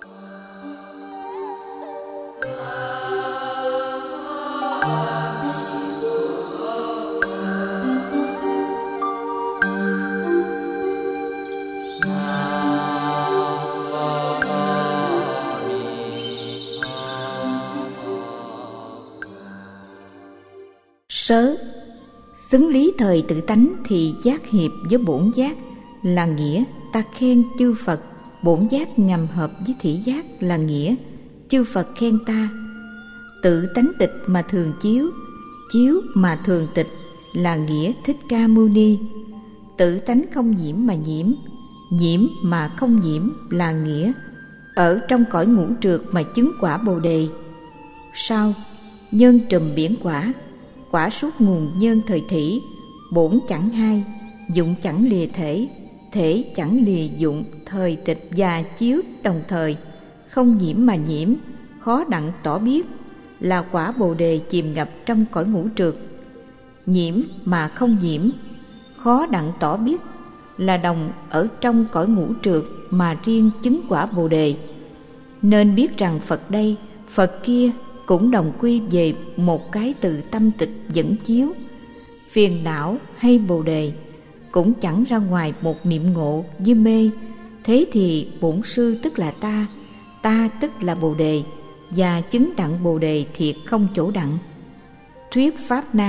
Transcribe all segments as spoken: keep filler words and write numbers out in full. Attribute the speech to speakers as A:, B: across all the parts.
A: Sớ, xứng lý thời tự tánh thì giác hiệp với bổn giác là nghĩa ta khen chư Phật, bổn giác ngầm hợp với thị giác là nghĩa chư Phật khen ta. Tự tánh tịch mà thường chiếu, chiếu mà thường tịch là nghĩa Thích Ca Mâu Ni. Tự tánh không nhiễm mà nhiễm, nhiễm mà không nhiễm là nghĩa ở trong cõi ngũ trượt mà chứng quả Bồ Đề. Sao? Nhân trùm biển quả, quả suốt nguồn nhân thời thủy, bổn chẳng hai, dụng chẳng lìa thể, thể chẳng lìa dụng, thời tịch và chiếu đồng thời, không nhiễm mà nhiễm, khó đặng tỏ biết, là quả Bồ Đề chìm ngập trong cõi ngũ trượt. Nhiễm mà không nhiễm, khó đặng tỏ biết, là đồng ở trong cõi ngũ trượt mà riêng chứng quả Bồ Đề. Nên biết rằng Phật đây, Phật kia cũng đồng quy về một cái từ tâm tịch dẫn chiếu. Phiền não hay Bồ Đề cũng chẳng ra ngoài một niệm ngộ với mê. Thế thì bổn sư tức là ta, ta tức là Bồ Đề, và chứng đặng Bồ Đề thiệt không chỗ đặng. Thuyết pháp nan: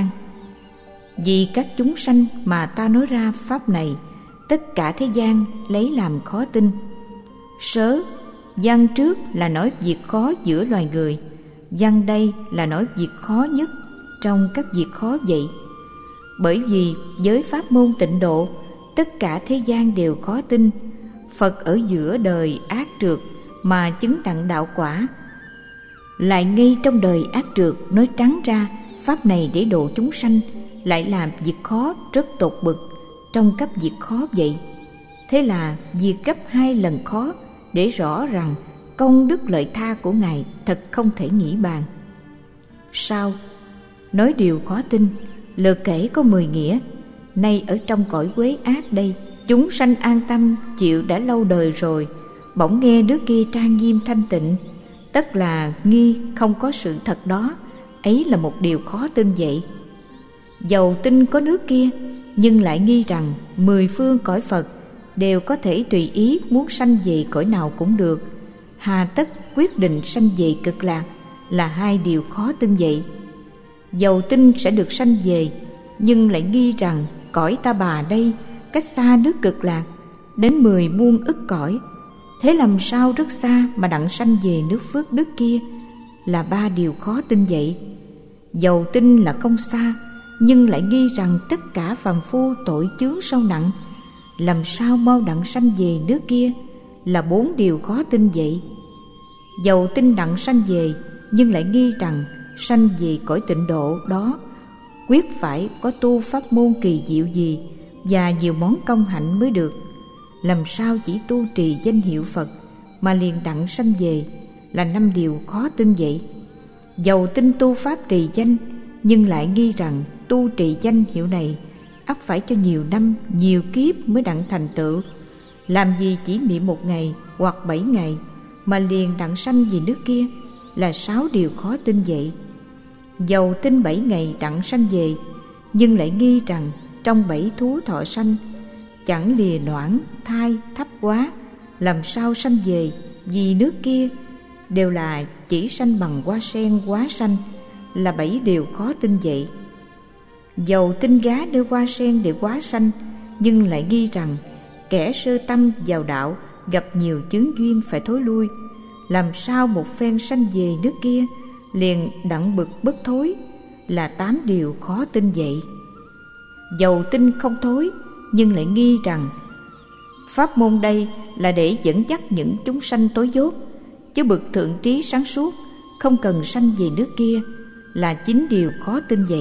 A: vì các chúng sanh mà ta nói ra pháp này, tất cả thế gian lấy làm khó tin. Sớ, văn trước là nói việc khó giữa loài người, văn đây là nói việc khó nhất trong các việc khó vậy. Bởi vì với pháp môn tịnh độ, tất cả thế gian đều khó tin. Phật ở giữa đời ác trượt mà chứng đặng đạo quả, lại ngay trong đời ác trượt nói trắng ra pháp này để độ chúng sanh, lại làm việc khó rất tột bực trong các việc khó vậy. Thế là việc gấp hai lần khó, để rõ rằng công đức lợi tha của Ngài thật không thể nghĩ bàn. Sao? Nói điều khó tin, lượt kể có mười nghĩa. Nay ở trong cõi quế ác đây, chúng sanh an tâm chịu đã lâu đời rồi, bỗng nghe nước kia trang nghiêm thanh tịnh, tất là nghi không có sự thật đó. Ấy là một điều khó tin vậy. Dầu tin có nước kia, nhưng lại nghi rằng mười phương cõi Phật đều có thể tùy ý muốn sanh về cõi nào cũng được, hà tất quyết định sanh về cực lạc, là hai điều khó tin vậy. Dầu tin sẽ được sanh về, nhưng lại nghi rằng cõi Ta Bà đây cách xa nước cực lạc đến mười muôn ức cõi, thế làm sao rất xa mà đặng sanh về nước phước đức kia, là ba điều khó tin vậy. Dầu tin là không xa, nhưng lại nghi rằng tất cả phàm phu tội chướng sâu nặng, làm sao mau đặng sanh về nước kia, là bốn điều khó tin vậy. Dầu tin đặng sanh về, nhưng lại nghi rằng sanh về cõi tịnh độ đó quyết phải có tu pháp môn kỳ diệu gì và nhiều món công hạnh mới được, làm sao chỉ tu trì danh hiệu Phật mà liền đặng sanh về, là năm điều khó tin vậy. Dầu tin tu pháp trì danh, nhưng lại nghi rằng tu trì danh hiệu này ắt phải cho nhiều năm, nhiều kiếp mới đặng thành tựu, làm gì chỉ niệm một ngày hoặc bảy ngày mà liền đặng sanh về nước kia, là sáu điều khó tin vậy. Dầu tin bảy ngày đặng sanh về, nhưng lại nghi rằng trong bảy thú thọ sanh chẳng lìa noãn thai thấp quá, làm sao sanh về, vì nước kia đều là chỉ sanh bằng hoa sen quá sanh, là bảy điều khó tin vậy. Dầu tin gá đưa hoa sen để quá sanh, nhưng lại nghi rằng kẻ sơ tâm vào đạo gặp nhiều chướng duyên phải thối lui, làm sao một phen sanh về nước kia liền đặng bực bất thối, là tám điều khó tin vậy. Dầu tin không thối, nhưng lại nghi rằng pháp môn đây là để dẫn dắt những chúng sanh tối dốt, chứ bậc thượng trí sáng suốt không cần sanh về nước kia, là chín điều khó tin vậy.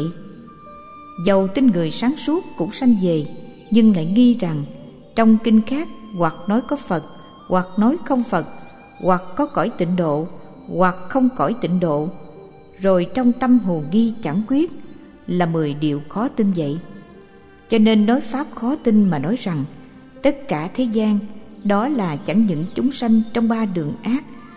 A: Dầu tin người sáng suốt cũng sanh về, nhưng lại nghi rằng trong kinh khác hoặc nói có Phật, hoặc nói không Phật, hoặc có cõi tịnh độ, hoặc không cõi tịnh độ, rồi trong tâm hồ nghi chẳng quyết, là mười điều khó tin vậy. Cho nên nói pháp khó tin mà nói rằng tất cả thế gian đó là chẳng những chúng sanh trong ba đường ác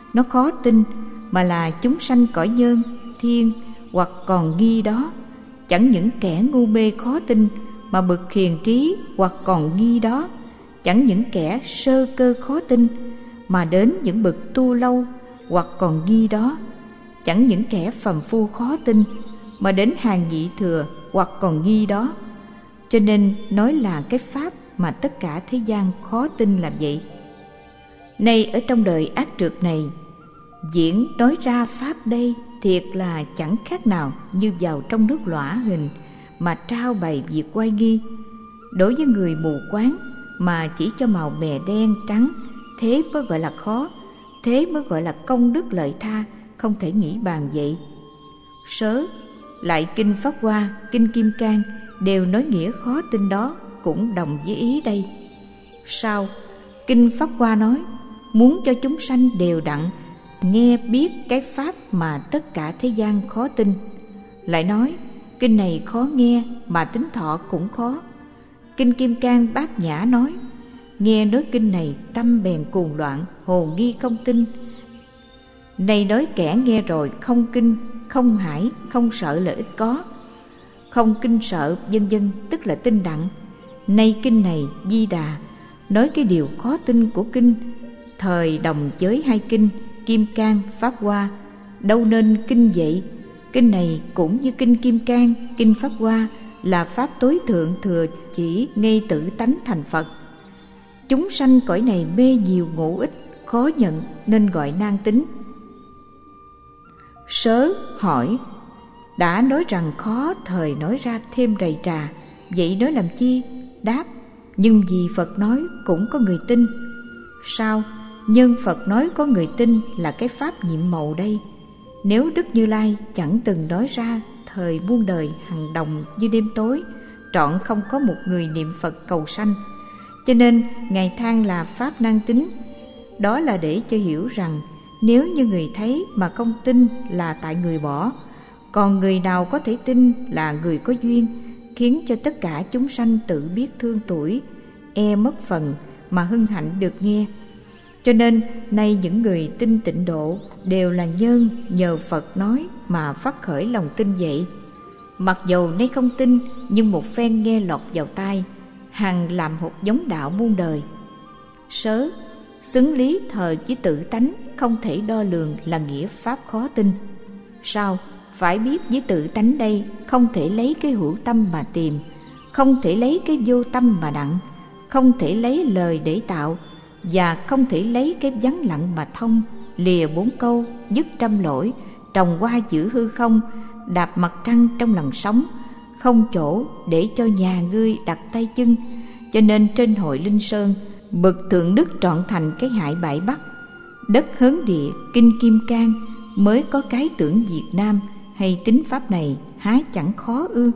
A: nó khó tin, mà là chúng sanh cõi nhân, thiên hoặc còn nghi đó. Chẳng những kẻ ngu mê khó tin, mà bậc hiền trí hoặc còn nghi đó. Chẳng những kẻ sơ cơ khó tin, mà đến những bậc tu lâu hoặc còn nghi đó. Chẳng những kẻ phàm phu khó tin, mà đến hàng nhị thừa hoặc còn nghi đó. Cho nên nói là cái pháp mà tất cả thế gian khó tin là vậy. Nay ở trong đời ác trượt này, diễn nói ra pháp đây thiệt là chẳng khác nào như vào trong nước lõa hình mà trao bày việc oai nghi. Đối với người mù quáng mà chỉ cho màu mè đen trắng, thế mới gọi là khó, thế mới gọi là công đức lợi tha, không thể nghĩ bàn vậy. Sớ lại kinh Pháp Hoa, kinh Kim Cang đều nói nghĩa khó tin đó cũng đồng với ý đây. Sau kinh Pháp Hoa nói muốn cho chúng sanh đều đặn nghe biết cái pháp mà tất cả thế gian khó tin. Lại nói kinh này khó nghe mà tính thọ cũng khó. Kinh Kim Cang Bát Nhã nói nghe nói kinh này tâm bèn cuồng loạn, hồ nghi không tin. Này nói kẻ nghe rồi không kinh, không hải, không sợ lợi ích có, không kinh sợ vân vân, tức là tin đặng. Nay kinh này Di Đà nói cái điều khó tin của kinh, thời đồng với hai kinh Kim Cang, Pháp Hoa, đâu nên kinh vậy. Kinh này cũng như kinh Kim Cang, kinh Pháp Hoa là pháp tối thượng thừa chỉ ngay tự tánh thành Phật. Chúng sanh cõi này mê nhiều ngộ ích, khó nhận nên gọi nan tính. Sớ hỏi đã nói rằng khó, thời nói ra thêm rầy trà, vậy nói làm chi? Đáp nhưng vì Phật nói cũng có người tin. Sao? Nhân Phật nói có người tin là cái pháp nhiệm màu đây. Nếu Đức Như Lai chẳng từng nói ra, thời muôn đời hằng đồng như đêm tối, trọn không có một người niệm Phật cầu sanh. Cho nên Ngài than là pháp năng tính. Đó là để cho hiểu rằng nếu như người thấy mà không tin là tại người bỏ, còn người nào có thể tin là người có duyên, khiến cho tất cả chúng sanh tự biết thương tuổi, e mất phần mà hân hạnh được nghe. Cho nên nay những người tin tịnh độ đều là nhân nhờ Phật nói mà phát khởi lòng tin vậy. Mặc dầu nay không tin, nhưng một phen nghe lọt vào tai, hằng làm hột giống đạo muôn đời. Sớ xứng lý thờ với tự tánh, không thể đo lường là nghĩa pháp khó tin. Sao? Phải biết với tự tánh đây không thể lấy cái hữu tâm mà tìm, không thể lấy cái vô tâm mà đặng, không thể lấy lời để tạo, và không thể lấy cái vắng lặng mà thông. Lìa bốn câu, dứt trăm lỗi, trồng hoa giữ hư không, đạp mặt trăng trong làn sóng, không chỗ để cho nhà ngươi đặt tay chân. Cho nên trên hội Linh Sơn, bậc thượng đức trọn thành cái hại bại Bắc, đất hớn địa kinh Kim Cang mới có cái tưởng Việt Nam, hay tính pháp này há chẳng khó ư?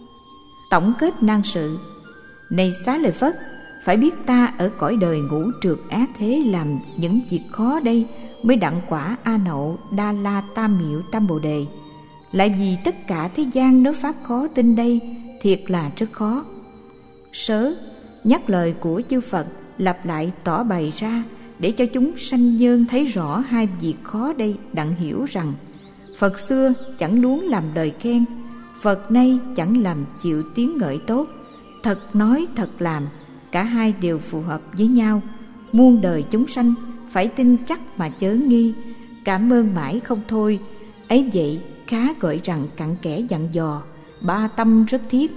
A: Tổng kết nan sự. Này Xá Lợi Phất, phải biết ta ở cõi đời ngũ trượt ác thế làm những việc khó đây mới đặng quả A Nậu Đa La Tam Miệu Tam Bồ Đề. Lại vì tất cả thế gian nói pháp khó tin đây thiệt là rất khó. Sớ nhắc lời của chư Phật lặp lại tỏ bày ra để cho chúng sanh nhân thấy rõ hai việc khó đây, đặng hiểu rằng Phật xưa chẳng muốn làm lời khen, Phật nay chẳng làm chịu tiếng ngợi tốt. Thật nói thật làm, cả hai đều phù hợp với nhau. Muôn đời chúng sanh phải tin chắc mà chớ nghi, cảm ơn mãi không thôi. Ấy vậy khá gọi rằng cặn kẽ dặn dò, ba tâm rất thiết.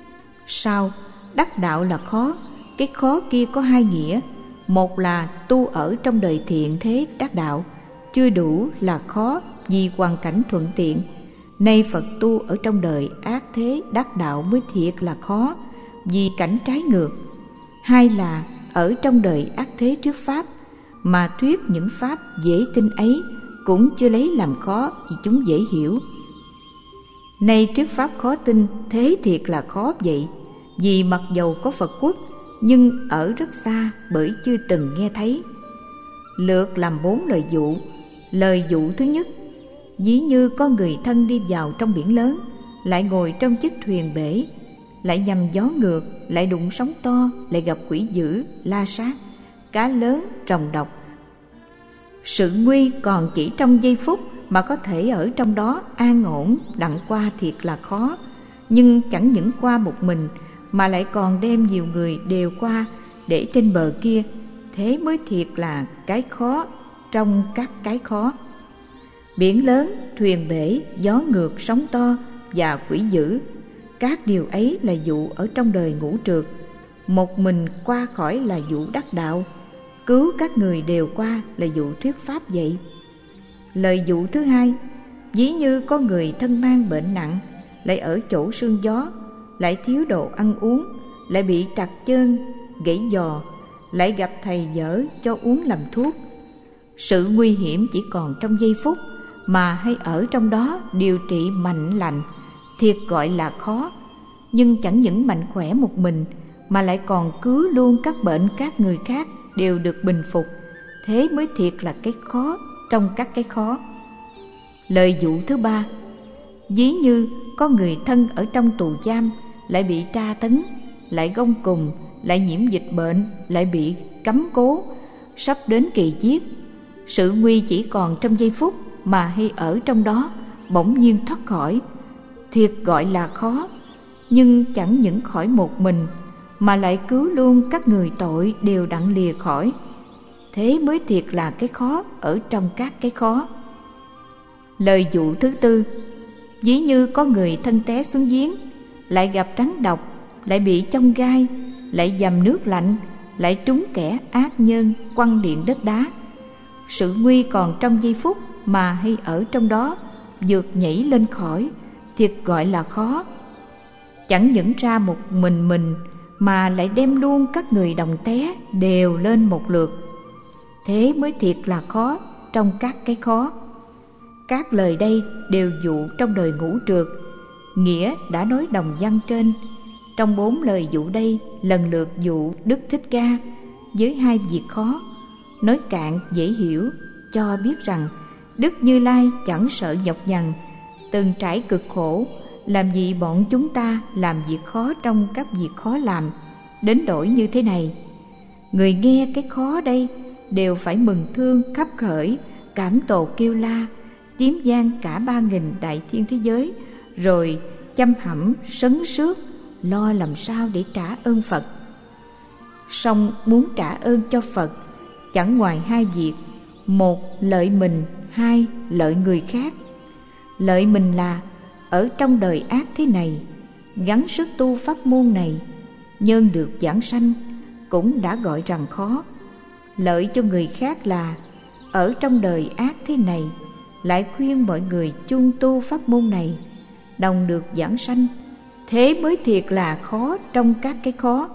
A: Sao? Đắc đạo là khó. Cái khó kia có hai nghĩa. Một là tu ở trong đời thiện thế đắc đạo, chưa đủ là khó vì hoàn cảnh thuận tiện. Nay Phật tu ở trong đời ác thế đắc đạo mới thiệt là khó, vì cảnh trái ngược. Hai là ở trong đời ác thế trước pháp, mà thuyết những pháp dễ tin ấy cũng chưa lấy làm khó vì chúng dễ hiểu. Nay trước pháp khó tin thế thiệt là khó vậy, vì mặc dầu có Phật quốc nhưng ở rất xa bởi chưa từng nghe thấy. Lược làm bốn lời dụ. Lời dụ thứ nhất: ví như có người thân đi vào trong biển lớn, lại ngồi trong chiếc thuyền bể, lại nhằm gió ngược, lại đụng sóng to, lại gặp quỷ dữ la sát, cá lớn trồng độc. Sự nguy còn chỉ trong giây phút, mà có thể ở trong đó an ổn đặng qua thiệt là khó. Nhưng chẳng những qua một mình, mà lại còn đem nhiều người đều qua để trên bờ kia, thế mới thiệt là cái khó trong các cái khó. Biển lớn, thuyền bể, gió ngược, sóng to và quỷ dữ, các điều ấy là dụ ở trong đời ngũ trượt. Một mình qua khỏi là dụ đắc đạo, cứu các người đều qua là dụ thuyết pháp vậy. Lời dụ thứ hai: ví như có người thân mang bệnh nặng, lại ở chỗ sương gió, lại thiếu đồ ăn uống, lại bị trặc chân, gãy giò, lại gặp thầy dở cho uống làm thuốc. Sự nguy hiểm chỉ còn trong giây phút, mà hay ở trong đó điều trị mạnh lành, thiệt gọi là khó. Nhưng chẳng những mạnh khỏe một mình, mà lại còn cứu luôn các bệnh các người khác đều được bình phục, thế mới thiệt là cái khó trong các cái khó. Lời dụ thứ ba: ví như có người thân ở trong tù giam, lại bị tra tấn, lại gông cùm, lại nhiễm dịch bệnh, lại bị cấm cố, sắp đến kỳ giết. Sự nguy chỉ còn trong giây phút, mà hay ở trong đó bỗng nhiên thoát khỏi, thiệt gọi là khó. Nhưng chẳng những khỏi một mình, mà lại cứu luôn các người tội đều đặng lìa khỏi, thế mới thiệt là cái khó ở trong các cái khó. Lời dụ thứ tư: ví như có người thân té xuống giếng, lại gặp rắn độc, lại bị chông gai, lại dầm nước lạnh, lại trúng kẻ ác nhân quăng điện đất đá. Sự nguy còn trong giây phút, mà hay ở trong đó vượt nhảy lên khỏi, thiệt gọi là khó. Chẳng những ra một mình mình, mà lại đem luôn các người đồng té đều lên một lượt, thế mới thiệt là khó trong các cái khó. Các lời đây đều dụ trong đời ngũ trượt, nghĩa đã nói đồng văn trên. Trong bốn lời dụ đây lần lượt dụ Đức Thích Ca với hai việc khó, nói cạn dễ hiểu, cho biết rằng Đức Như Lai chẳng sợ nhọc nhằn, từng trải cực khổ, làm gì bọn chúng ta làm việc khó trong các việc khó làm, đến đổi như thế này. Người nghe cái khó đây đều phải mừng thương khắp khởi, cảm tổ kêu la, tím gian cả ba nghìn đại thiên thế giới, rồi chăm hẩm sấn sướt, lo làm sao để trả ơn Phật. Song muốn trả ơn cho Phật chẳng ngoài hai việc: một, lợi mình; hai, lợi người khác. Lợi mình là ở trong đời ác thế này, gắng sức tu pháp môn này, nhân được giảng sanh, cũng đã gọi rằng khó. Lợi cho người khác là ở trong đời ác thế này, lại khuyên mọi người chung tu pháp môn này, đồng được giảng sanh, thế mới thiệt là khó trong các cái khó.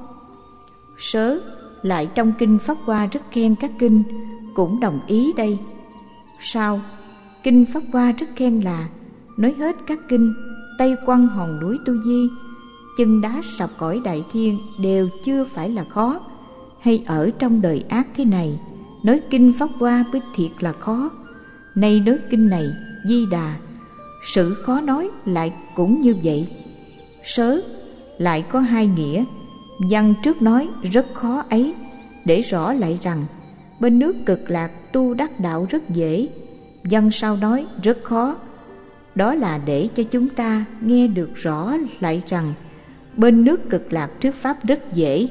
A: Sớ lại trong kinh Pháp Hoa rất khen các kinh, cũng đồng ý đây. Sao? Kinh Pháp Hoa rất khen là nói hết các kinh Tây Quăng hòn núi Tu Di, chân đá sập cõi đại thiên đều chưa phải là khó, hay ở trong đời ác thế này, nói kinh Pháp Hoa mới thiệt là khó. Nay nói kinh này Di Đà, sự khó nói lại cũng như vậy. Sớ lại có hai nghĩa, văn trước nói rất khó ấy, để rõ lại rằng bên nước Cực Lạc tu đắc đạo rất dễ, văn sau nói rất khó. Đó là để cho chúng ta nghe được rõ lại rằng bên nước Cực Lạc thuyết pháp rất dễ.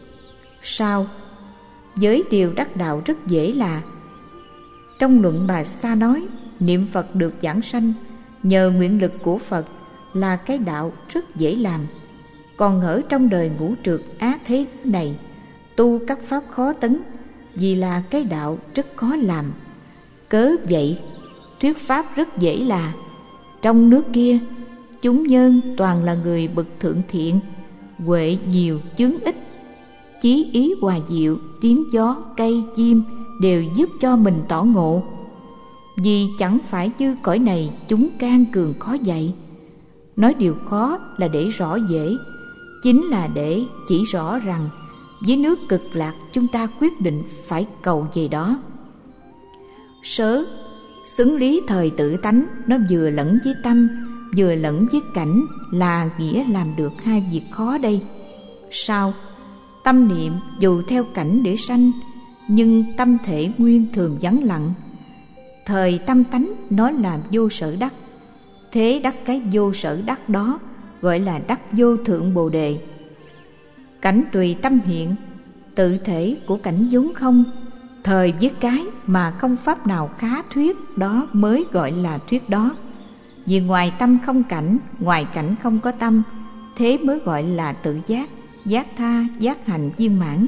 A: Sao? Với điều đắc đạo rất dễ là trong luận Bà Sa nói niệm Phật được giảng sanh nhờ nguyện lực của Phật là cái đạo rất dễ làm. Còn ở trong đời ngũ trượt ác thế này, tu các pháp khó tấn, vì là cái đạo rất khó làm. Cớ vậy thuyết pháp rất dễ là trong nước kia chúng nhân toàn là người bậc thượng thiện, huệ nhiều chướng ít, chí ý hòa diệu, tiếng gió cây chim đều giúp cho mình tỏ ngộ. Vì chẳng phải như cõi này chúng can cường khó dạy. Nói điều khó là để rõ dễ, chính là để chỉ rõ rằng với nước Cực Lạc chúng ta quyết định phải cầu về đó. Sớ xứng lý thời tự tánh, nó vừa lẫn với tâm vừa lẫn với cảnh, là nghĩa làm được hai việc khó đây. Sao? Tâm niệm dù theo cảnh để sanh, nhưng tâm thể nguyên thường vắng lặng, thời tâm tánh nó là vô sở đắc. Thế đắc cái vô sở đắc đó gọi là đắc vô thượng bồ đề. Cảnh tùy tâm hiện, tự thể của cảnh vốn không, thời với cái mà không pháp nào khá thuyết, đó mới gọi là thuyết đó. Vì ngoài tâm không cảnh, ngoài cảnh không có tâm, thế mới gọi là tự giác, giác tha, giác hành viên mãn.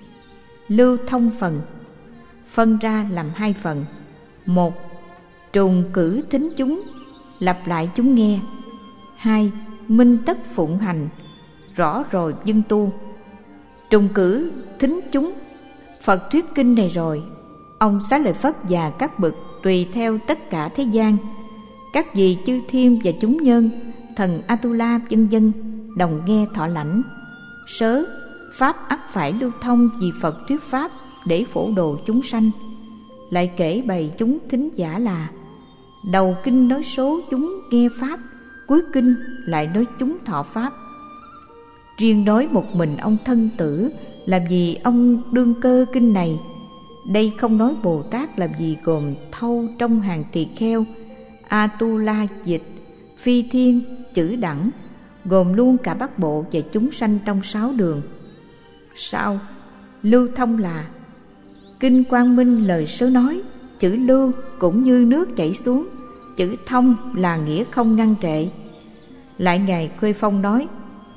A: Lưu thông phần phân ra làm hai phần. Một, trùng cử thính chúng, lặp lại chúng nghe. Hai, minh tất phụng hành, rõ rồi dân tu. Trùng cử thính chúng, Phật thuyết kinh này rồi, ông Xá Lợi Phất và các bậc tùy theo tất cả thế gian, các vị chư thiên và chúng nhân, thần Atula vân vân đồng nghe thọ lãnh. Sớ pháp ắt phải lưu thông vì Phật thuyết pháp để phổ độ chúng sanh. Lại kể bày chúng thính giả là đầu kinh nói số chúng nghe pháp, cuối kinh lại nói chúng thọ pháp. Riêng nói một mình ông Thân Tử làm gì ông đương cơ kinh này. Đây không nói Bồ Tát làm gì gồm thâu trong hàng tỳ kheo, Atula dịch, phi thiên, chữ đẳng, gồm luôn cả bát bộ và chúng sanh trong sáu đường. Sao? Lưu thông là kinh Quang Minh lời sớ nói, chữ lưu cũng như nước chảy xuống, chữ thông là nghĩa không ngăn trệ. Lại Ngài Khuê Phong nói,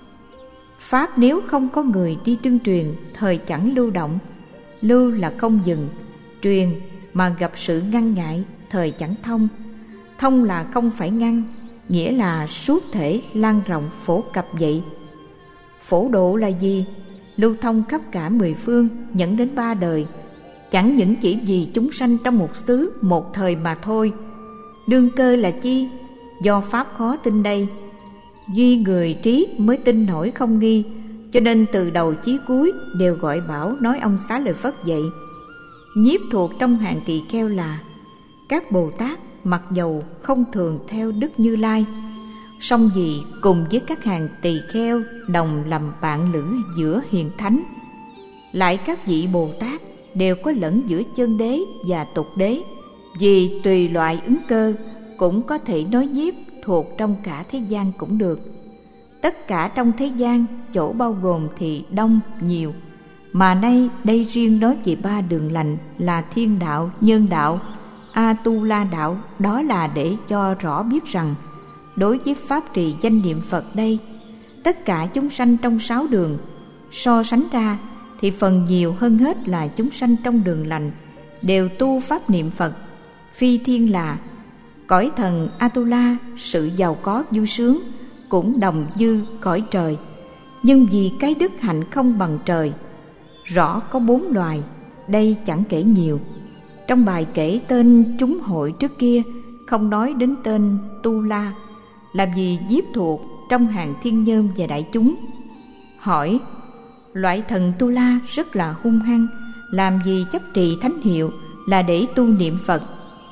A: pháp nếu không có người đi tuyên truyền, thời chẳng lưu động. Lưu là không dừng, truyền mà gặp sự ngăn ngại, thời chẳng thông. Thông là không phải ngăn, nghĩa là suốt thể lan rộng phổ cập vậy. Phổ độ là gì? Lưu thông khắp cả mười phương, dẫn đến ba đời, chẳng những chỉ vì chúng sanh trong một xứ một thời mà thôi. Đương cơ là chi? Do pháp khó tin đây, duy người trí mới tin nổi không nghi, cho nên từ đầu chí cuối đều gọi bảo nói ông Xá Lợi Phất vậy. Nhiếp thuộc trong hàng tỳ kheo là các Bồ Tát, mặc dầu không thường theo Đức Như Lai, song vì cùng với các hàng tỳ kheo đồng làm bạn lữ giữa hiền thánh. Lại các vị Bồ Tát đều có lẫn giữa chân đế và tục đế, vì tùy loại ứng cơ cũng có thể nói nhiếp thuộc trong cả thế gian cũng được. Tất cả trong thế gian chỗ bao gồm thì đông nhiều, mà nay đây riêng nói về ba đường lành là thiên đạo, nhân đạo, Atula đạo. Đó là để cho rõ biết rằng đối với pháp trì danh niệm Phật đây, tất cả chúng sanh trong sáu đường so sánh ra thì phần nhiều hơn hết là chúng sanh trong đường lành đều tu pháp niệm Phật. Phi thiên là cõi thần Atula, sự giàu có vui sướng cũng đồng như cõi trời, nhưng vì cái đức hạnh không bằng trời. Rõ có bốn loài, đây chẳng kể nhiều. Trong bài kể tên chúng hội trước kia không nói đến tên Tu La, làm gì nhiếp thuộc trong hàng thiên nhân và đại chúng. Hỏi, loại thần Tu La rất là hung hăng, làm gì chấp trì thánh hiệu là để tu niệm Phật?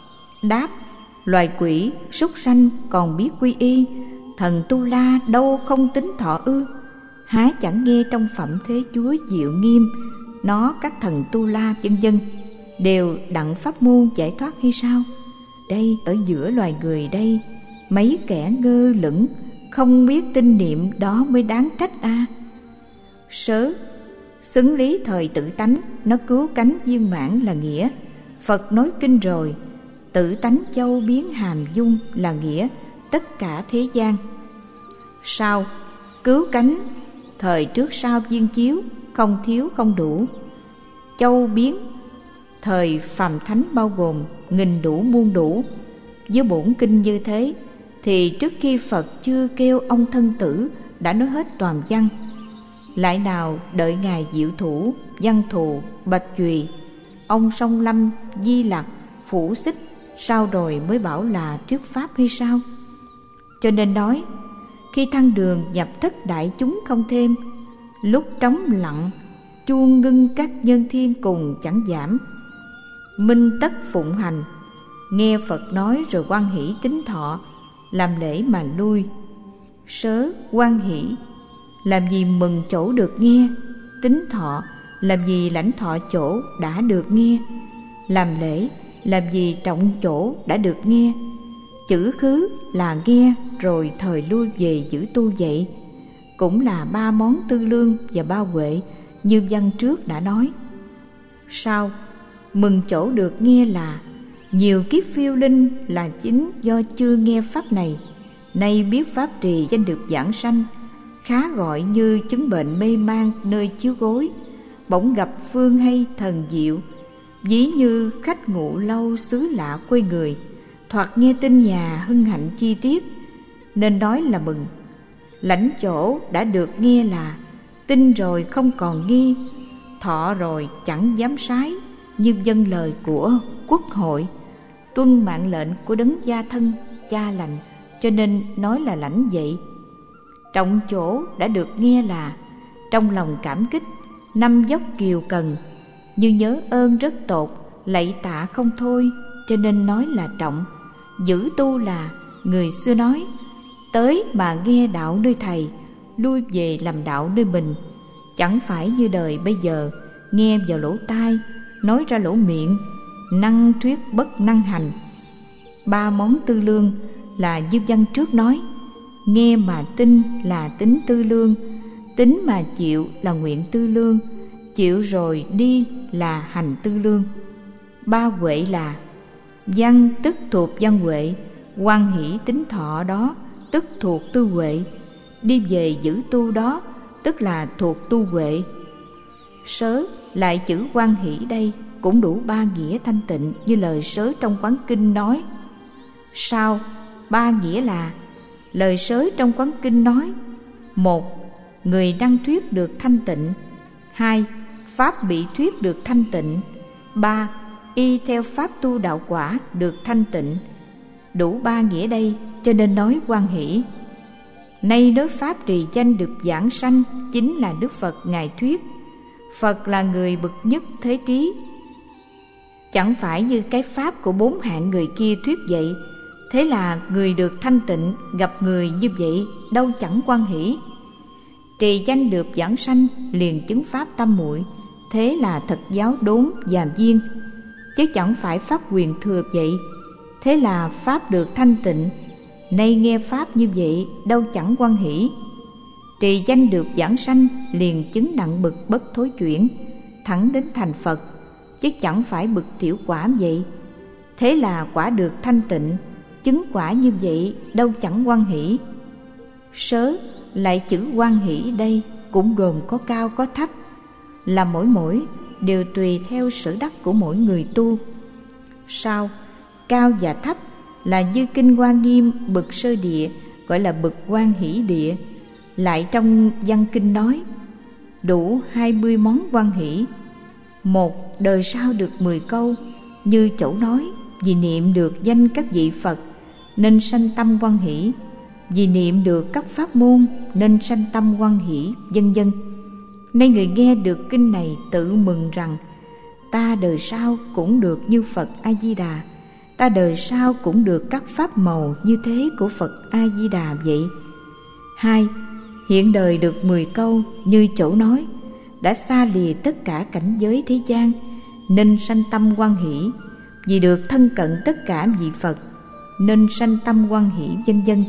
A: Đáp, loài quỷ, súc sanh còn biết quy y, thần Tu La đâu không tính thọ ư? Há chẳng nghe trong phẩm Thế Chúa diệu nghiêm, nó các thần Tu La vân vân đều đặng pháp môn giải thoát hay sao? Đây ở giữa loài người đây, mấy kẻ ngơ lửng không biết tinh niệm đó mới đáng trách a. À. Sớ xứng lý thời tự tánh, nó cứu cánh viên mãn là nghĩa. Phật nói kinh rồi, tự tánh châu biến hàm dung là nghĩa tất cả thế gian. Sao cứu cánh thời trước sau viên chiếu, không thiếu không đủ. Châu biến thời phàm thánh bao gồm nghìn đủ muôn đủ. Với bổn kinh như thế thì trước khi Phật chưa kêu ông Thân Tử đã nói hết toàn văn. Lại nào đợi Ngài Diệu Thủ, Văn Thù, Bạch Duy, ông Song Lâm, Di Lặc, Phủ Xích, sau rồi mới bảo là thuyết pháp hay sao? Cho nên nói, khi thăng đường nhập thất đại chúng không thêm, lúc trống lặng, chuông ngưng các nhân thiên cùng chẳng giảm. Minh tất phụng hành, nghe Phật nói rồi hoan hỷ tín thọ, làm lễ mà lui. Sớ hoan hỷ, làm gì mừng chỗ được nghe. Tín thọ, làm gì lãnh thọ chỗ đã được nghe. Làm lễ làm gì trọng chỗ đã được nghe. Chữ khứ là nghe rồi thời lui về giữ tu vậy. Cũng là ba món tư lương và ba huệ như văn trước đã nói. Sau, mừng chỗ được nghe là nhiều kiếp phiêu linh là chính do chưa nghe pháp này, nay biết pháp trì danh được giảng sanh, khá gọi như chứng bệnh mê man nơi chiếu gối, bỗng gặp phương hay thần diệu, ví như khách ngụ lâu xứ lạ quê người, thoạt nghe tin nhà hân hạnh chi tiết, nên nói là mừng. Lãnh chỗ đã được nghe là tin rồi không còn nghi, thọ rồi chẳng dám sái, như vâng lời của quốc hội, tuân mạng lệnh của đấng gia thân cha lành, cho nên nói là lãnh vậy. Trọng chỗ đã được nghe là trong lòng cảm kích, năm dốc kiều cần, như nhớ ơn rất tột, lạy tạ không thôi, cho nên nói là trọng. Giữ tu là người xưa nói, tới mà nghe đạo nơi thầy, lui về làm đạo nơi mình. Chẳng phải như đời bây giờ, nghe vào lỗ tai, nói ra lỗ miệng, năng thuyết bất năng hành. Ba món tư lương là như văn trước nói, nghe mà tin là tính tư lương, tính mà chịu là nguyện tư lương, chịu rồi đi là hành tư lương. Ba huệ là văn tức thuộc văn huệ, hoan hỷ tính thọ đó tức thuộc tư huệ, đi về giữ tu đó tức là thuộc tu huệ. Sớ lại chữ hoan hỷ đây cũng đủ ba nghĩa thanh tịnh như lời sớ trong Quán Kinh nói. Sau, ba nghĩa là lời sớ trong Quán Kinh nói: một, người đăng thuyết được thanh tịnh; hai, pháp bị thuyết được thanh tịnh; ba, y theo pháp tu đạo quả được thanh tịnh. Đủ ba nghĩa đây cho nên nói hoan hỷ. Nay nói pháp trì danh được giảng sanh chính là Đức Phật Ngài thuyết. Phật là người bậc nhất thế trí, chẳng phải như cái pháp của bốn hạng người kia thuyết vậy. Thế là người được thanh tịnh gặp người như vậy đâu chẳng hoan hỷ. Trì danh được giảng sanh liền chứng pháp tam muội, thế là thật giáo đốn và viên, chứ chẳng phải pháp quyền thừa vậy. Thế là pháp được thanh tịnh, nay nghe pháp như vậy đâu chẳng hoan hỷ. Trì danh được giảng sanh liền chứng đặng bậc bất thối chuyển, thẳng đến thành Phật, chứ chẳng phải bậc tiểu quả vậy. Thế là quả được thanh tịnh, chứng quả như vậy đâu chẳng hoan hỷ. Sớ lại chữ hoan hỷ đây cũng gồm có cao có thấp, là mỗi mỗi đều tùy theo sở đắc của mỗi người tu. Sau, cao và thấp là như kinh Hoa Nghiêm bậc sơ địa gọi là bậc hoan hỷ địa. Lại trong văn kinh nói đủ hai mươi món hoan hỷ. Một, đời sau được mười câu, như chỗ nói: vì niệm được danh các vị Phật nên sanh tâm hoan hỷ, vì niệm được các pháp môn nên sanh tâm hoan hỷ, vân vân. Nay người nghe được kinh này tự mừng rằng ta đời sau cũng được như Phật A Di Đà, ta đời sau cũng được các pháp màu như thế của Phật A Di Đà vậy. Hai, hiện đời được mười câu, như chỗ nói: đã xa lìa tất cả cảnh giới thế gian nên sanh tâm hoan hỷ, vì được thân cận tất cả vị Phật nên sanh tâm hoan hỷ, vân vân.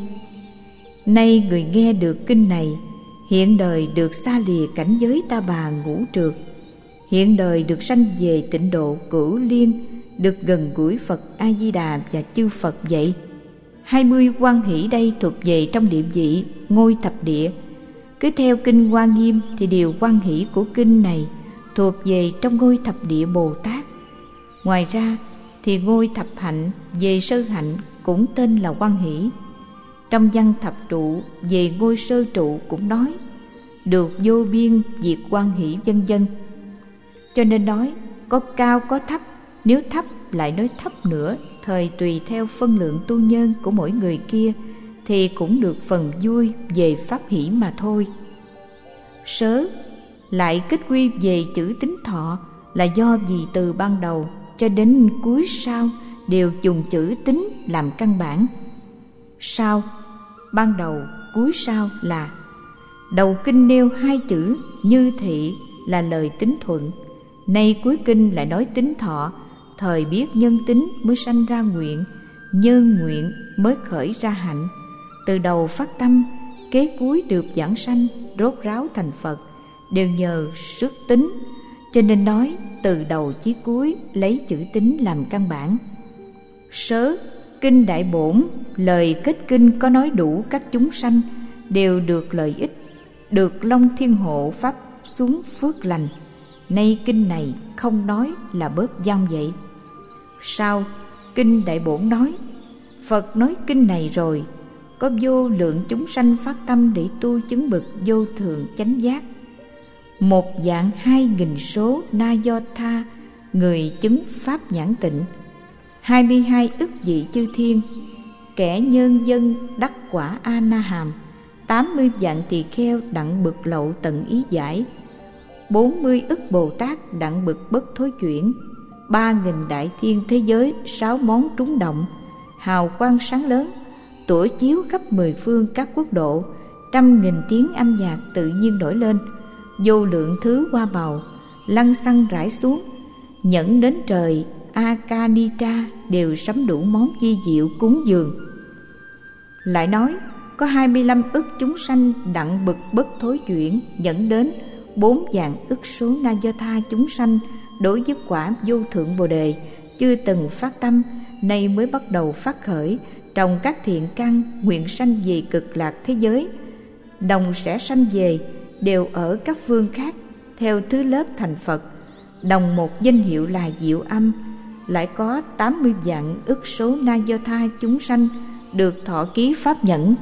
A: Nay người nghe được kinh này, hiện đời được xa lìa cảnh giới ta bà ngũ trược, hiện đời được sanh về tịnh độ cửu liên, được gần gũi Phật A Di Đà và chư Phật vậy. Hai mươi hoan hỷ đây thuộc về trong địa vị ngôi thập địa. Cứ theo kinh Hoa Nghiêm thì điều hoan hỷ của kinh này thuộc về trong ngôi thập địa Bồ Tát. Ngoài ra thì ngôi thập hạnh về sơ hạnh cũng tên là hoan hỷ. Trong văn thập trụ về ngôi sơ trụ cũng nói được vô biên diệt hoan hỷ, vân vân. Cho nên nói có cao có thấp, nếu thấp lại nói thấp nữa, thời tùy theo phân lượng tu nhân của mỗi người kia thì cũng được phần vui về pháp hỷ mà thôi. Sớ lại kết quy về chữ tính thọ là do vì từ ban đầu cho đến cuối sau đều dùng chữ tính làm căn bản. Sau, ban đầu, cuối sau là đầu kinh nêu hai chữ như thị là lời tính thuận, nay cuối kinh lại nói tính thọ, thời biết nhân tính mới sanh ra nguyện, nhân nguyện mới khởi ra hạnh. Từ đầu phát tâm, kế cuối được giảng sanh, rốt ráo thành Phật, đều nhờ sức tính. Cho nên nói từ đầu chí cuối lấy chữ tính làm căn bản. Sớ, kinh Đại Bổn, lời kết kinh có nói đủ các chúng sanh đều được lợi ích, được Long Thiên Hộ pháp xuống phước lành. Nay kinh này không nói là bớt gian vậy. Sau, kinh Đại Bổn nói, Phật nói kinh này rồi, có vô lượng chúng sanh phát tâm để tu chứng bậc vô thượng chánh giác. Một vạn hai nghìn số na do tha, người chứng pháp nhãn tịnh. Hai mươi hai ức vị chư thiên, kẻ nhân dân đắc quả A Na Hàm. Tám mươi vạn tỳ kheo đặng bực lậu tận ý giải. Bốn mươi ức Bồ Tát đặng bực bất thối chuyển. Ba nghìn đại thiên thế giới, sáu món trúng động, hào quang sáng lớn, tủa chiếu khắp mười phương các quốc độ. Trăm nghìn tiếng âm nhạc tự nhiên nổi lên, vô lượng thứ hoa bào lăng xăng rải xuống. Nhẫn đến trời Akanitra đều sắm đủ món chi diệu cúng dường. Lại nói có hai mươi lăm ức chúng sanh đặng bực bất thối chuyển, dẫn đến bốn vạn ức số na do tha chúng sanh đối với quả vô thượng bồ đề chưa từng phát tâm, nay mới bắt đầu phát khởi, trồng các thiện căn, nguyện sanh về cực lạc thế giới. Đồng sẽ sanh về, đều ở các phương khác, theo thứ lớp thành Phật, đồng một danh hiệu là Diệu Âm. Lại có tám mươi vạn ức số na do tha chúng sanh được thọ ký pháp nhẫn.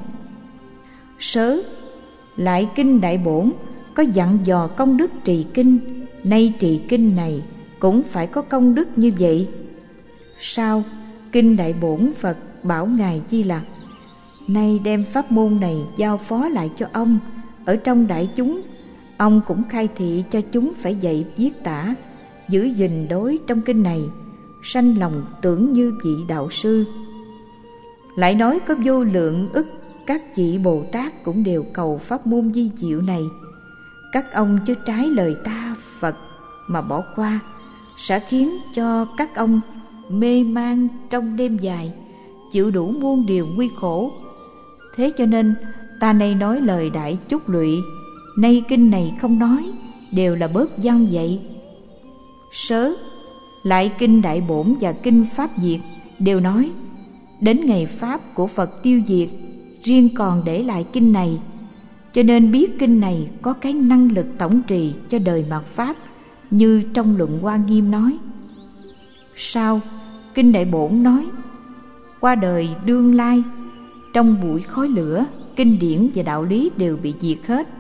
A: Sớ, lại kinh Đại Bổn có dặn dò công đức trì kinh, nay trì kinh này cũng phải có công đức như vậy. Sau, kinh Đại Bổn Phật bảo Ngài Di Lặc, nay đem pháp môn này giao phó lại cho ông. Ở trong đại chúng, ông cũng khai thị cho chúng phải dạy viết tả, giữ gìn đối trong kinh này, sanh lòng tưởng như vị đạo sư. Lại nói có vô lượng ức các vị Bồ Tát cũng đều cầu pháp môn di diệu này. Các ông chớ trái lời ta Phật mà bỏ qua, sẽ khiến cho các ông mê man trong đêm dài, chịu đủ muôn điều nguy khổ. Thế cho nên ta nay nói lời đại chúc lụy, nay kinh này không nói, đều là bớt văn vậy. Sớ, lại kinh Đại Bổn và kinh Pháp Diệt đều nói, đến ngày Pháp của Phật tiêu diệt, riêng còn để lại kinh này. Cho nên biết kinh này có cái năng lực tổng trì cho đời mạt Pháp, như trong luận Hoa Nghiêm nói. Sau, kinh Đại Bổn nói, qua đời đương lai, trong bụi khói lửa, kinh điển và đạo lý đều bị diệt hết.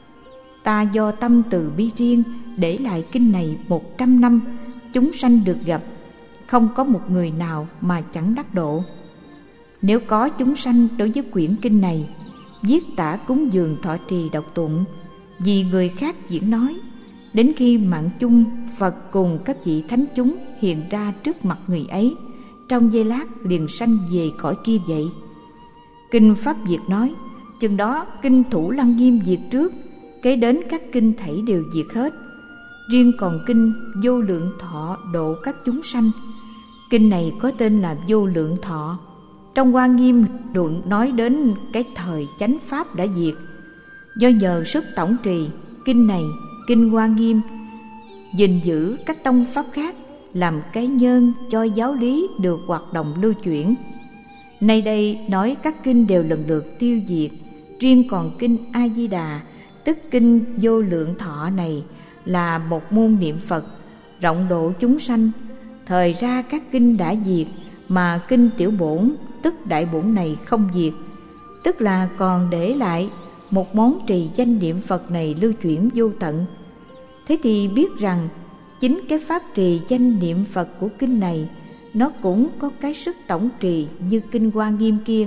A: Ta do tâm từ bi riêng để lại kinh này một trăm năm, chúng sanh được gặp, không có một người nào mà chẳng đắc độ. Nếu có chúng sanh đối với quyển kinh này, viết tả cúng dường thọ trì đọc tụng, vì người khác diễn nói, đến khi mạng chung Phật cùng các vị thánh chúng hiện ra trước mặt người ấy, trong giây lát liền sanh về cõi kia vậy. Kinh Pháp Diệt nói, chừng đó kinh Thủ Lăng Nghiêm diệt trước, kế đến các kinh thảy đều diệt hết. Riêng còn kinh Vô Lượng Thọ độ các chúng sanh. Kinh này có tên là Vô Lượng Thọ. Trong Hoa Nghiêm luận nói đến cái thời chánh pháp đã diệt. Do nhờ sức tổng trì kinh này, kinh Hoa Nghiêm gìn giữ các tông pháp khác, làm cái nhân cho giáo lý được hoạt động lưu chuyển. Nay đây nói các kinh đều lần lượt tiêu diệt, riêng còn kinh A Di Đà, tức kinh Vô Lượng Thọ này là một môn niệm Phật, rộng độ chúng sanh. Thời ra các kinh đã diệt, mà kinh Tiểu Bổn tức Đại Bổn này không diệt, tức là còn để lại một món trì danh niệm Phật này lưu chuyển vô tận. Thế thì biết rằng chính cái pháp trì danh niệm Phật của kinh này, nó cũng có cái sức tổng trì như kinh Hoa Nghiêm kia.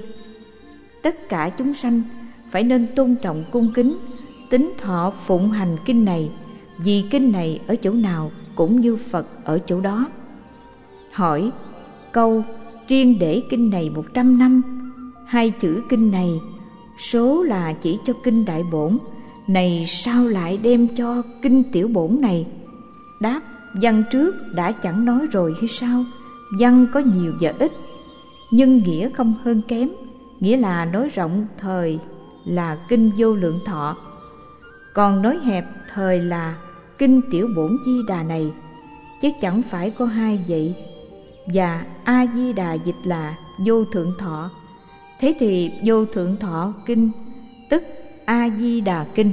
A: Tất cả chúng sanh phải nên tôn trọng cung kính, tín thọ phụng hành kinh này, vì kinh này ở chỗ nào cũng như Phật ở chỗ đó. Hỏi câu riêng để kinh này một trăm năm, hai chữ kinh này số là chỉ cho kinh Đại Bổn này, sao lại đem cho kinh Tiểu Bổn này? Đáp, Văn trước đã chẳng nói rồi hay sao? Văn có nhiều và ít, nhưng nghĩa không hơn kém. Nghĩa là nói rộng thời là kinh Vô Lượng Thọ, còn nói hẹp thời là kinh Tiểu Bổn Di Đà này, chứ chẳng phải có hai vậy. Và A Di Đà dịch là Vô Thượng Thọ. Thế thì Vô Thượng Thọ kinh tức A Di Đà kinh.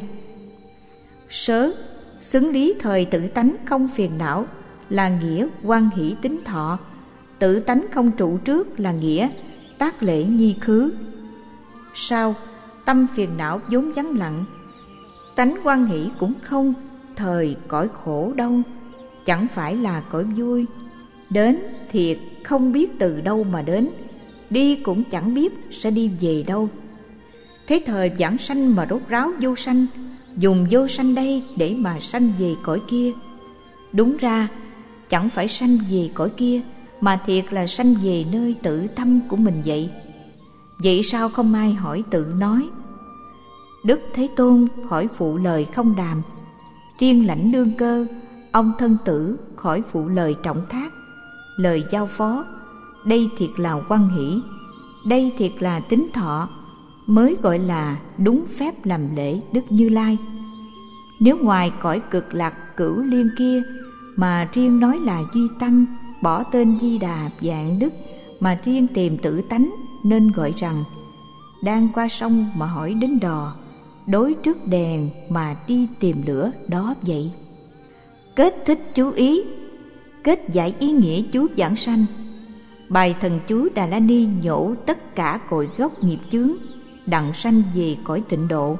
A: Sớ, xứng lý thời tự tánh không phiền não là nghĩa hoan hỷ tính thọ. Tự tánh không trụ trước là nghĩa tác lễ nhi khứ. Sau, tâm phiền não vốn vắng lặng, tánh hoan hỷ cũng không thời cõi khổ đâu, chẳng phải là cõi vui. Đến thiệt không biết từ đâu mà đến, đi cũng chẳng biết sẽ đi về đâu. Thế thời vãng sanh mà rốt ráo vô sanh, dùng vô sanh đây để mà sanh về cõi kia. Đúng ra chẳng phải sanh về cõi kia, mà thiệt là sanh về nơi tự tâm của mình vậy. Vậy sao không ai hỏi tự nói? Đức Thế Tôn khỏi phụ lời không đàm, riêng lãnh đương cơ, ông thân tử khỏi phụ lời trọng thác, lời giao phó. Đây thiệt là hoan hỷ, đây thiệt là tính thọ, mới gọi là đúng phép làm lễ Đức Như Lai. Nếu ngoài cõi cực lạc cửu liên kia mà riêng nói là duy tâm, bỏ tên Di Đà vạn đức mà riêng tìm tự tánh, nên gọi rằng đang qua sông mà hỏi đến đò, đối trước đèn mà đi tìm lửa đó vậy. Kết thích chú ý, kết giải ý nghĩa chú giảng sanh. Bài thần chú Đà La Ni nhổ tất cả cội gốc nghiệp chướng, đặng sanh về cõi tịnh độ.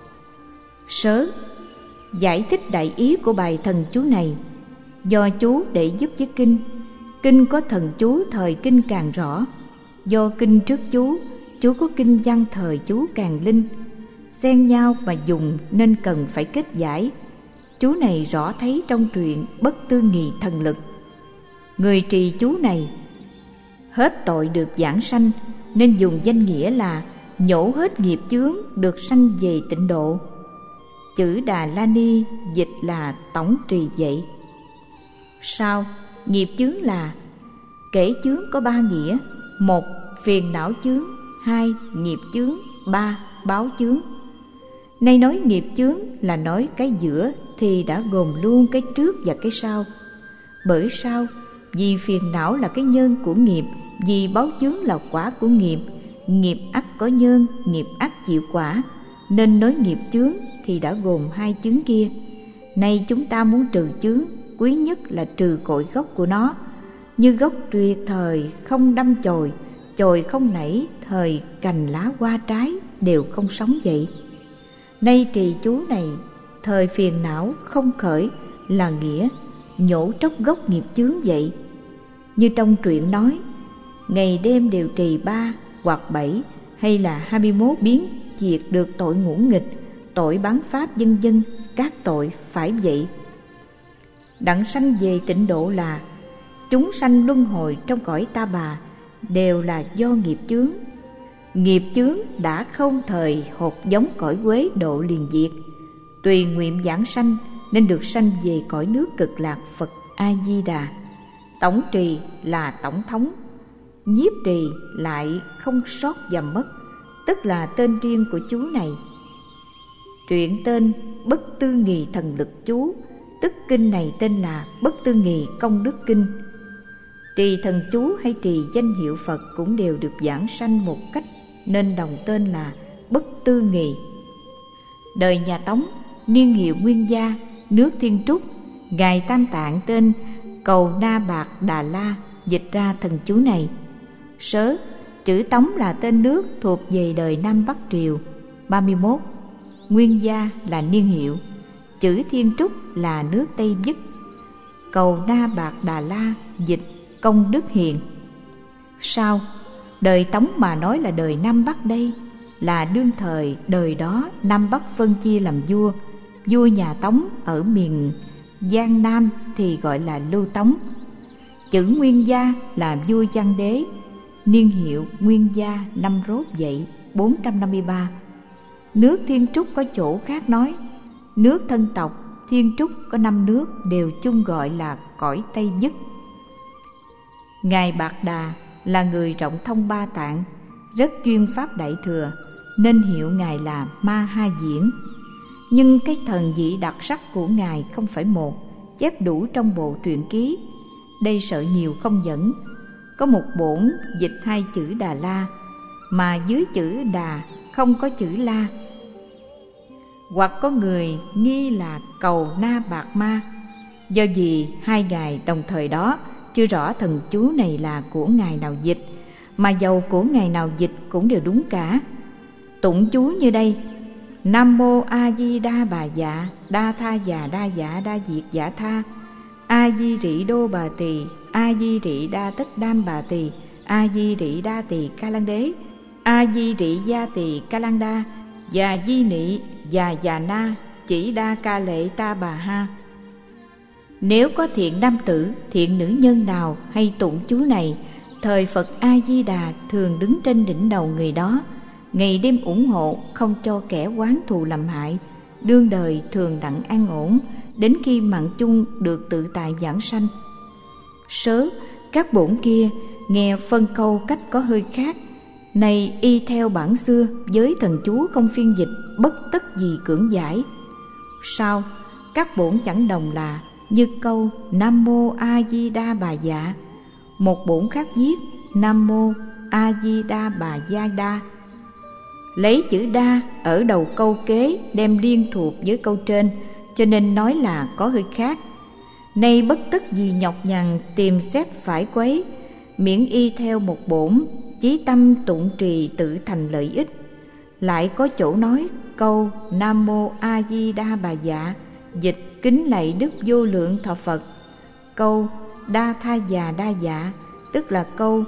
A: Sớ, giải thích đại ý của bài thần chú này, do chú để giúp với kinh. Kinh có thần chú thời kinh càng rõ, do kinh trước chú, chú có kinh văn thời chú càng linh, xen nhau mà dùng nên cần phải kết giải. Chú này rõ thấy trong truyện Bất Tư Nghì Thần Lực. Người trì chú này hết tội được giảng sanh, nên dùng danh nghĩa là nhổ hết nghiệp chướng, được sanh về tịnh độ. Chữ Đà La Ni dịch là tổng trì vậy. Sau, nghiệp chướng là kể chướng có ba nghĩa: một, phiền não chướng; hai, nghiệp chướng; ba, báo chướng. Nay nói nghiệp chướng là nói cái giữa thì đã gồm luôn cái trước và cái sau. Bởi sao? Vì phiền não là cái nhân của nghiệp, vì báo chướng là quả của nghiệp. Nghiệp ắt có nhân, nghiệp ắt chịu quả, nên nói nghiệp chướng thì đã gồm hai chướng kia. Nay chúng ta muốn trừ chướng, quý nhất là trừ cội gốc của nó. Như gốc tuyệt thời không đâm chồi, chồi không nảy, thời cành lá hoa trái đều không sống vậy. Nay trì chú này, thời phiền não không khởi là nghĩa nhổ tróc gốc nghiệp chướng vậy. Như trong truyện nói, ngày đêm đều trì ba hoặc bảy hay là hai mươi mốt biến diệt được tội ngũ nghịch, tội bán pháp vân vân, các tội phải vậy. Đặng sanh về tịnh độ là chúng sanh luân hồi trong cõi ta bà đều là do nghiệp chướng. Nghiệp chướng đã không thời hột giống cõi Quế độ liền diệt, tùy nguyện giảng sanh nên được sanh về cõi nước cực lạc Phật A Di Đà. Tổng trì là tổng thống, nhiếp trì lại không sót và mất, tức là tên riêng của chú này. Truyện tên Bất Tư Nghì Thần Lực chú, tức kinh này tên là Bất Tư Nghì Công Đức Kinh. Trì thần chú hay trì danh hiệu Phật cũng đều được giảng sanh một cách, nên đồng tên là Bất Tư Nghì. Đời nhà Tống, niên hiệu Nguyên Gia, nước Thiên Trúc, ngài Tam Tạng tên Cầu Na Bạc Đà La dịch ra thần chú này. Sớ, chữ Tống là tên nước thuộc về đời Nam Bắc Triều ba mươi mốt. Nguyên Gia là niên hiệu. Chữ Thiên Trúc là nước Tây Dứt. Cầu Na Bạc Đà La dịch công đức hiền. Sau, đời Tống mà nói là đời Nam Bắc đây, là đương thời đời đó Nam Bắc phân chia làm vua. Vua nhà Tống ở miền Giang Nam thì gọi là Lưu Tống. Chữ Nguyên Gia là vua Giang Đế, niên hiệu Nguyên Gia năm Rốt Dậy bốn trăm năm mươi ba. Nước Thiên Trúc có chỗ khác nói, nước thân tộc Thiên Trúc có năm nước đều chung gọi là cõi Tây nhất. Ngài Bạc Đà là người rộng thông ba tạng, rất chuyên pháp đại thừa, nên hiệu Ngài là Ma Ha Diễn. Nhưng cái thần dị đặc sắc của Ngài không phải một, chép đủ trong bộ truyện ký. Đây sợ nhiều không dẫn. Có một bổn dịch hai chữ Đà La, mà dưới chữ Đà không có chữ La. Hoặc có người nghi là Cầu Na Bạc Ma, do vì hai ngài đồng thời đó chưa rõ thần chú này là của ngài nào dịch, mà dầu của ngài nào dịch cũng đều đúng cả. Tụng chú như đây: Nam mô A Di Đà Bà Dạ Đa Tha Già Đa Dạ Đa Diệt Dạ Tha, A Di Rị Đô Bà Tỳ, A Di Rị Đa Tất Đam Bà Tỳ, A Di Rị Đa Tỳ Ca Lăng Đế, A Di Rị Gia Tỳ Ca Lăng Đa, Già Di Nị Già Già Na Chỉ Đa Ca Lệ Ta Bà Ha. Nếu có thiện nam tử, thiện nữ nhân nào hay tụng chú này, thời Phật A Di Đà thường đứng trên đỉnh đầu người đó, ngày đêm ủng hộ, không cho kẻ oán thù làm hại, đương đời thường đặng an ổn, đến khi mạng chung được tự tại vãng sanh. Sớ các bổn kia nghe phân câu cách có hơi khác, này y theo bản xưa với thần chú không phiên dịch, bất tất gì cưỡng giải. Sao các bổn chẳng đồng là như câu Nam mô A Di Đà Bà Dạ, một bổn khác viết Nam mô A Di Đà Bà Gia Đa, lấy chữ đa ở đầu câu kế đem liên thuộc với câu trên, cho nên nói là có hơi khác. Nay bất tất gì nhọc nhằn tìm xét phải quấy, miễn y theo một bổn, chí tâm tụng trì tự thành lợi ích. Lại có chỗ nói câu Nam mô A Di Đà Bà Dạ dịch kính lạy Đức Vô Lượng Thọ Phật, câu Đa Tha Già Đa Dạ tức là câu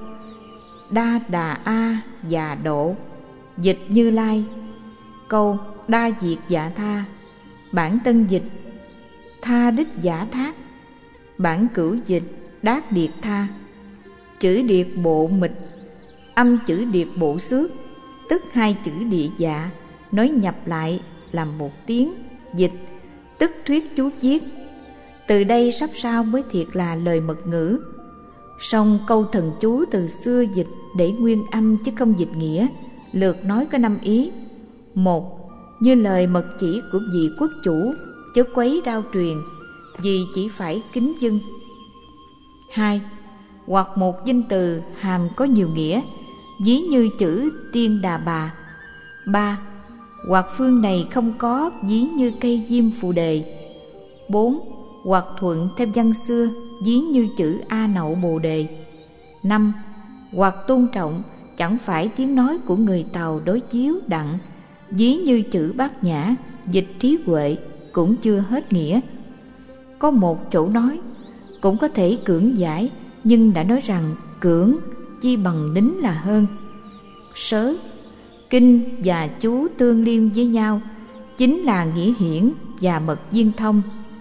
A: Đa Đà A Già Độ dịch Như Lai, câu Đa Diệt Dạ Tha bản tân dịch Tha Đích Giả Thác, bản cửu dịch Đát Điệt Tha. Chữ điệt bộ mịch, âm chữ điệt bộ xước, tức hai chữ địa dạ nói nhập lại làm một tiếng, dịch tức thuyết chú chiết. Từ đây sắp sau mới thiệt là lời mật ngữ. Song câu thần chú từ xưa dịch để nguyên âm chứ không dịch nghĩa, lược nói có năm ý. Một, như lời mật chỉ của vị quốc chủ, chớ quấy rao truyền, vì chỉ phải kính dâng. Hai, hoặc một danh từ hàm có nhiều nghĩa, ví như chữ Tiên Đà Bà. Ba, hoặc phương này không có, ví như cây diêm phù đề. Bốn, hoặc thuận theo văn xưa, ví như chữ A Nậu Bồ Đề. Năm, hoặc tôn trọng, chẳng phải tiếng nói của người Tàu đối chiếu đặng, ví như chữ Bát Nhã, dịch trí huệ, cũng chưa hết nghĩa. Có một chỗ nói, cũng có thể cưỡng giải, nhưng đã nói rằng cưỡng chi bằng nín là hơn. Sớ, kinh và chú tương liên với nhau, chính là nghĩa hiển và mật viên thông.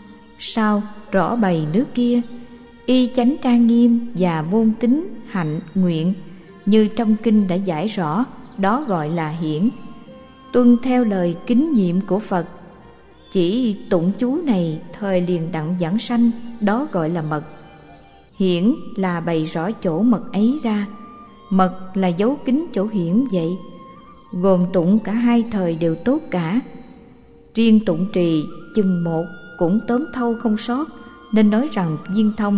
A: Sao rõ bày nước kia, y chánh trang nghiêm và môn tính hạnh nguyện, như trong kinh đã giải rõ, đó gọi là hiển. Tuân theo lời kính nhiệm của Phật, chỉ tụng chú này thời liền đặng vãng sanh, đó gọi là mật. Hiển là bày rõ chỗ mật ấy ra, mật là dấu kín chỗ hiển vậy. Gồm tụng cả hai thời đều tốt cả. Riêng tụng trì chừng một cũng tóm thâu không sót, nên nói rằng viên thông.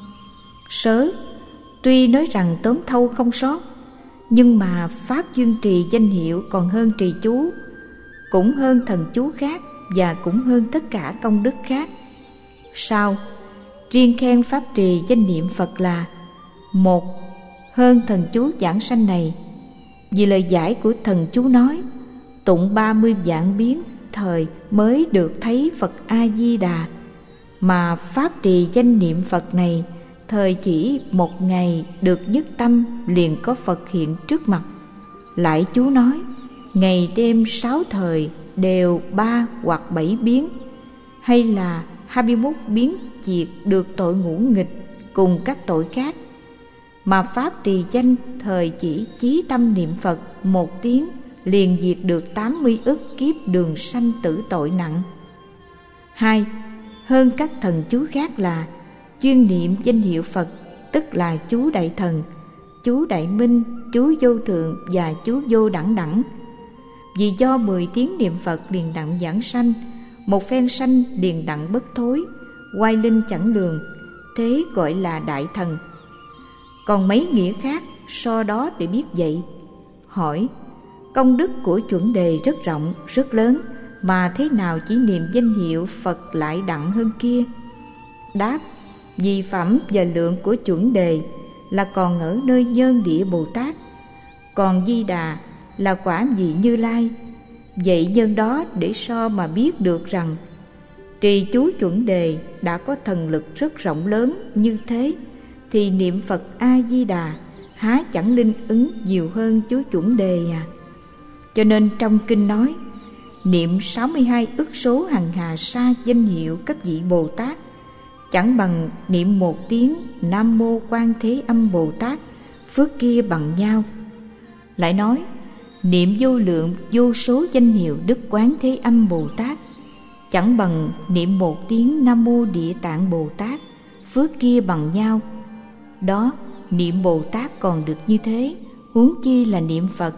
A: Sớ, tuy nói rằng tóm thâu không sót, nhưng mà pháp duyên trì danh hiệu còn hơn trì chú, cũng hơn thần chú khác, và cũng hơn tất cả công đức khác. Sao? Riêng khen pháp trì danh niệm Phật là một, hơn thần chú giảng sanh này, vì lời giải của thần chú nói tụng ba mươi vạn biến thời mới được thấy Phật A Di Đà, mà pháp trì danh niệm Phật này thời chỉ một ngày được nhất tâm liền có Phật hiện trước mặt. Lại chú nói ngày đêm sáu thời đều ba hoặc bảy biến, hay là hai mươi mốt biến diệt được tội ngũ nghịch cùng các tội khác. Mà pháp trì danh thời chỉ chí tâm niệm Phật một tiếng liền diệt được tám mươi ức kiếp đường sanh tử tội nặng. Hai, hơn các thần chú khác là chuyên niệm danh hiệu Phật, tức là chú Đại Thần, chú Đại Minh, chú Vô Thượng và chú Vô Đẳng Đẳng. Vì do mười tiếng niệm Phật điền đặng giảng sanh, một phen sanh điền đặng bất thối, oai linh chẳng lường, thế gọi là Đại Thần. Còn mấy nghĩa khác so đó để biết vậy. Hỏi: công đức của chuẩn đề rất rộng, rất lớn, mà thế nào chỉ niệm danh hiệu Phật lại đặng hơn kia? Đáp: vì phẩm và lượng của chuẩn đề là còn ở nơi Nhân Địa Bồ Tát, còn Di Đà là quả vị Như Lai. Vậy nhân đó để so mà biết được rằng trì chú chuẩn đề đã có thần lực rất rộng lớn như thế, thì niệm Phật A Di Đà há chẳng linh ứng nhiều hơn chú chuẩn đề à? Cho nên trong kinh nói: niệm sáu mươi hai ức số hằng hà sa danh hiệu các vị Bồ Tát chẳng bằng niệm một tiếng Nam Mô Quan Thế Âm Bồ Tát, phước kia bằng nhau. Lại nói: niệm vô lượng vô số danh hiệu Đức Quán Thế Âm Bồ Tát chẳng bằng niệm một tiếng Nam Mô Địa Tạng Bồ Tát, phước kia bằng nhau. Đó, niệm Bồ Tát còn được như thế, huống chi là niệm Phật.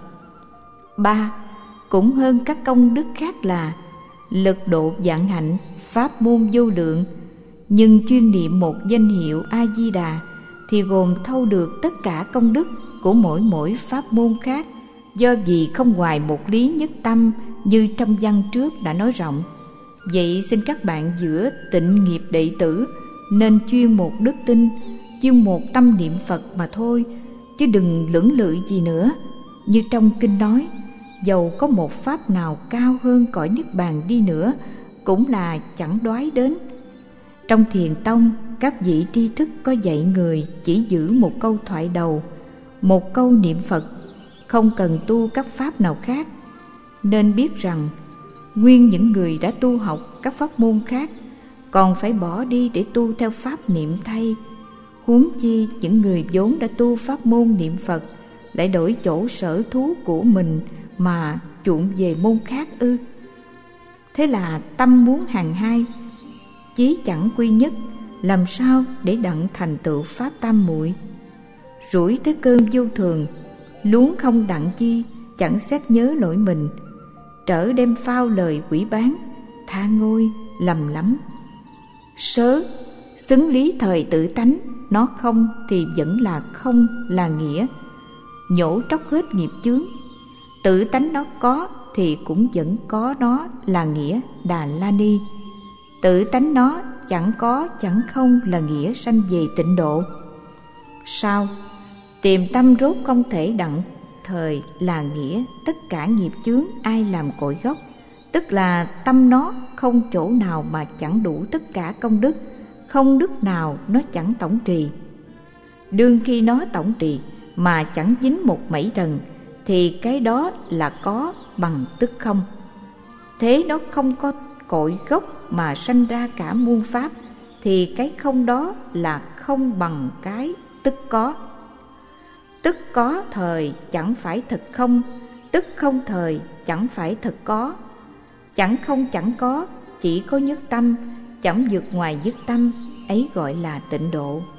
A: Ba, cũng hơn các công đức khác là lực độ vạn hạnh, pháp môn vô lượng. Nhưng chuyên niệm một danh hiệu A Di Đà thì gồm thâu được tất cả công đức của mỗi mỗi pháp môn khác, do vì không ngoài một lý nhất tâm như trong văn trước đã nói rộng. Vậy xin các bạn giữa tịnh nghiệp đệ tử nên chuyên một đức tin, chuyên một tâm niệm Phật mà thôi, chứ đừng lưỡng lự gì nữa. Như trong kinh nói: dầu có một pháp nào cao hơn cõi niết bàn đi nữa cũng là chẳng đoái đến. Trong Thiền Tông, các vị tri thức có dạy người chỉ giữ một câu thoại đầu, một câu niệm Phật, không cần tu các pháp nào khác. Nên biết rằng nguyên những người đã tu học các pháp môn khác còn phải bỏ đi để tu theo pháp niệm thay, huống chi những người vốn đã tu pháp môn niệm Phật lại đổi chỗ sở thú của mình mà chuộng về môn khác ư? Thế là tâm muốn hàng hai, chí chẳng quy nhất, làm sao để đặng thành tựu pháp tam muội? Rủi tới cơn vô thường, luống không đặng chi, chẳng xét nhớ lỗi mình, trở đem phao lời quỷ bán, tha ngôi lầm lắm. Sớ xứng lý thời tự tánh, nó không thì vẫn là không là nghĩa, nhổ tróc hết nghiệp chướng. Tự tánh nó có thì cũng vẫn có nó là nghĩa Đà La Ni. Tự tánh nó chẳng có chẳng không là nghĩa sanh về tịnh độ. Sao? Tìm tâm rốt không thể đặng thời là nghĩa tất cả nghiệp chướng ai làm cội gốc, tức là tâm nó không chỗ nào mà chẳng đủ tất cả công đức, không đức nào nó chẳng tổng trì. Đương khi nó tổng trì mà chẳng dính một mảy trần thì cái đó là có bằng tức không. Thế nó không có cội gốc mà sanh ra cả muôn pháp thì cái không đó là không bằng cái tức có. Tức có thời chẳng phải thật không, tức không thời chẳng phải thật có. Chẳng không chẳng có, chỉ có nhất tâm, chẳng vượt ngoài nhất tâm, ấy gọi là tịnh độ.